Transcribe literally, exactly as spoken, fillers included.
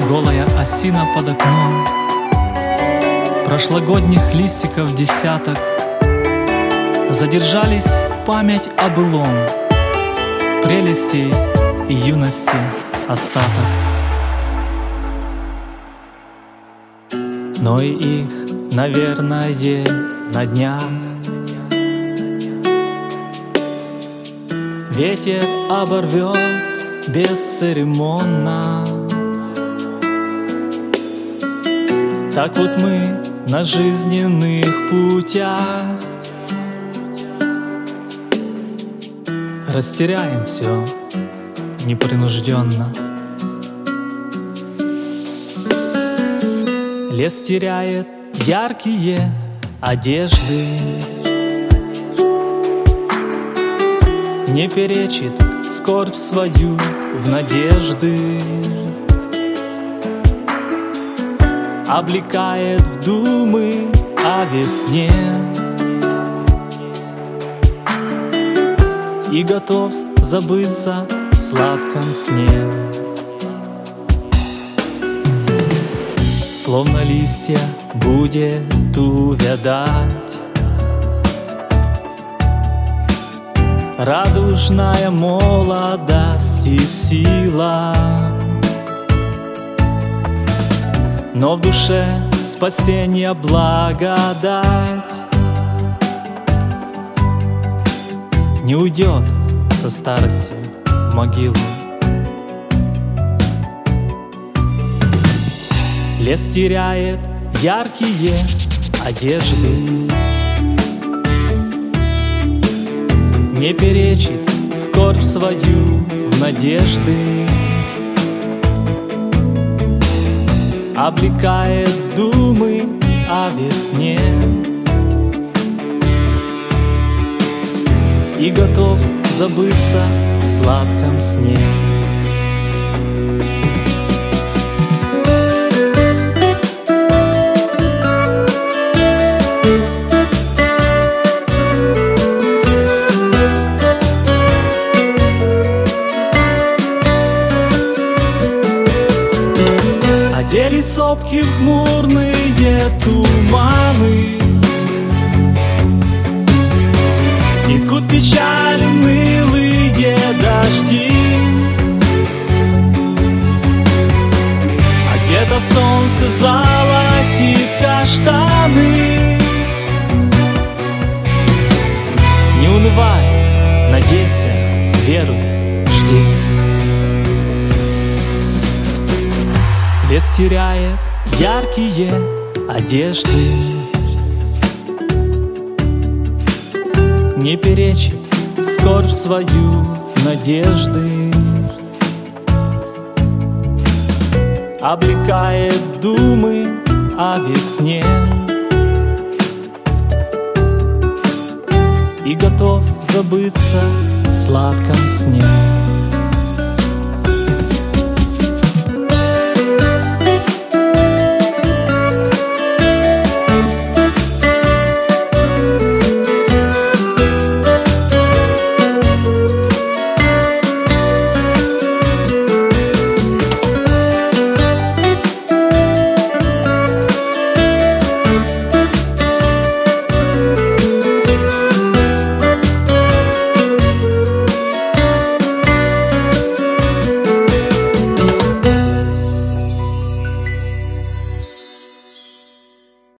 голая осина под окном, прошлогодних листиков десяток задержались в память о былом, прелести и юности остаток. Но и их, наверное, на днях ветер оборвет бесцеремонно. Так вот мы на жизненных путях растеряем все непринужденно. Лес теряет яркие одежды, не перечит скорбь свою в надежды, облекает в думы о весне и готов забыться в сладком сне. Словно листья будет увядать радужная молодость и сила, но в душе спасение, благодать не уйдет со старостью в могилу. Лес теряет яркие одежды, не перечит скорбь свою в надежды, облекает в думы о весне и готов забыться в сладком сне. Одели сопки в хмурные туманы и ткут печали унылые дожди, а где-то солнце золотит каштаны. Не унывай, надейся, веруй, жди. Лес теряет яркие одежды, не перечит скорбь свою в надежды, облекает в думы о весне и готов забыться в сладком сне.